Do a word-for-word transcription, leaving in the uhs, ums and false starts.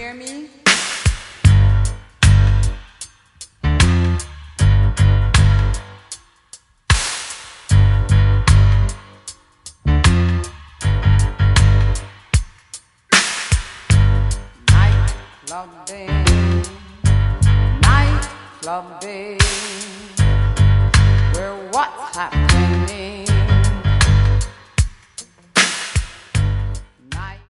hear me? Night clubbing, night clubbing, where what's happening